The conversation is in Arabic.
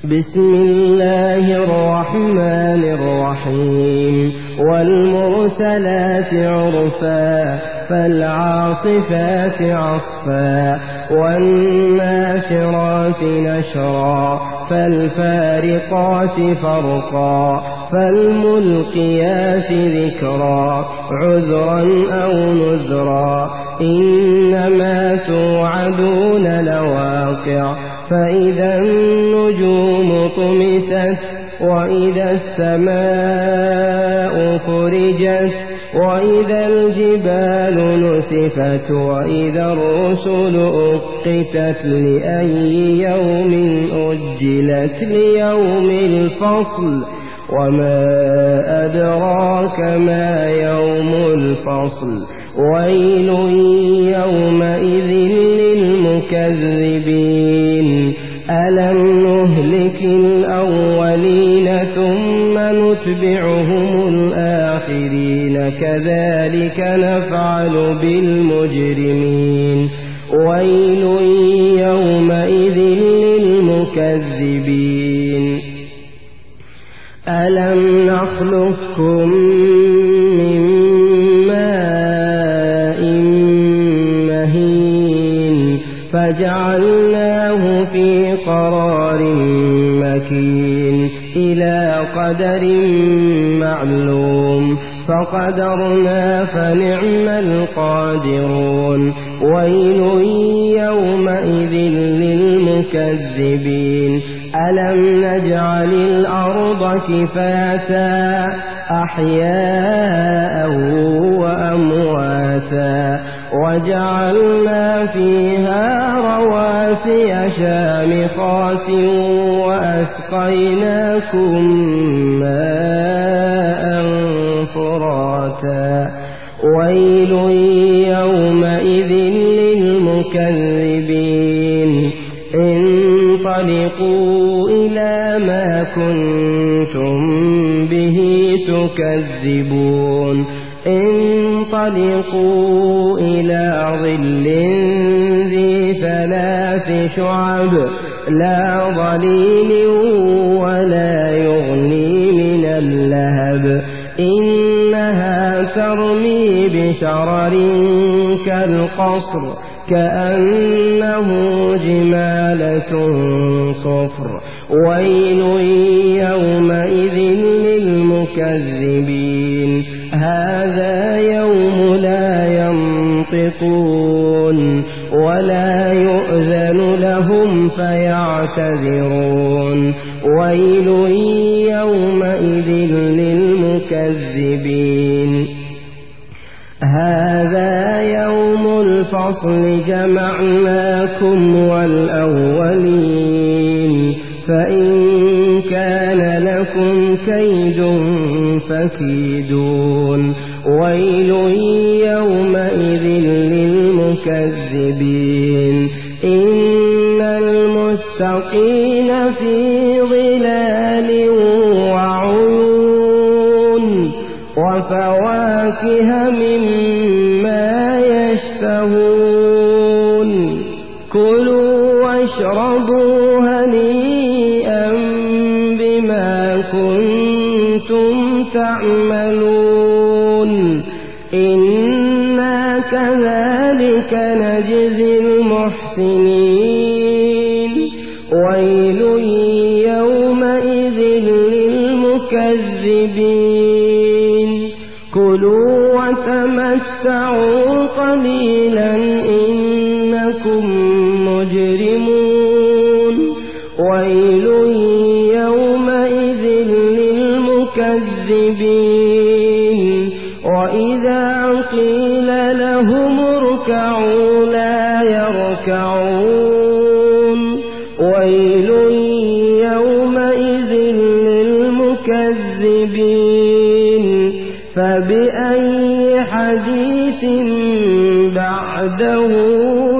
بسم الله الرحمن الرحيم والمرسلات عرفا فالعاصفات عصفا والناشرات نشرا فالفارقات فرقا فالملقيات ذكرا عذرا أو نذرا إنما توعدون لواقع فإذا النجوم طمست وإذا السماء فرجت وإذا الجبال نسفت وإذا الرسل أقتت لأي يوم أجلت ليوم الفصل وما أدراك ما يوم الفصل ويل يومئذ للمكذبين ألم نهلك الأولين ثم نتبعهم الآخرين كذلك نفعل بالمجرمين ويل يومئذ للمكذبين ألم نخلقكم من ماء مهين فجعلناه في قرار مكين إلى قدر معلوم فقدرنا فنعم القادرون ويل يومئذ للمكذبين ألم نجعل الأرض كفاتا أحياء وأمواتا وجعلنا فيها رواسي شامخات وأسقيناكم ماء فراتا ويل يومئذ للمكذبين انطلقوا إلى ما كنتم به تكذبون انطلقوا إلى ظل ذي 3 شعب لا ظليل ولا يغني من اللهب إنها ترمي بشرر كالقصر كأنه جمالة صفر ويل يومئذ للمكذبين هذا يوم لا ينطقون ولا يؤذن لهم فيعتذرون ويل يومئذ للمكذبين هذا يوم الفصل جمعناكم والأولين فإن كان لكم كيد فكيدون ويل يومئذ للمكذبين إن المتقين في ظلال وعيون وفواكه مما يشتهون كلوا واشربوا هنيئا بما كنتم تعملون إنا كذلك نجزي المحسنين ويل يومئذ للمكذبين كلوا وتمتعوا قليلا إنكم مجرمون ويل يومئذ للمكذبين وإذا قيل لهم اركعوا لا يركعون ويل يومئذ للمكذبين فبأي حديث بعده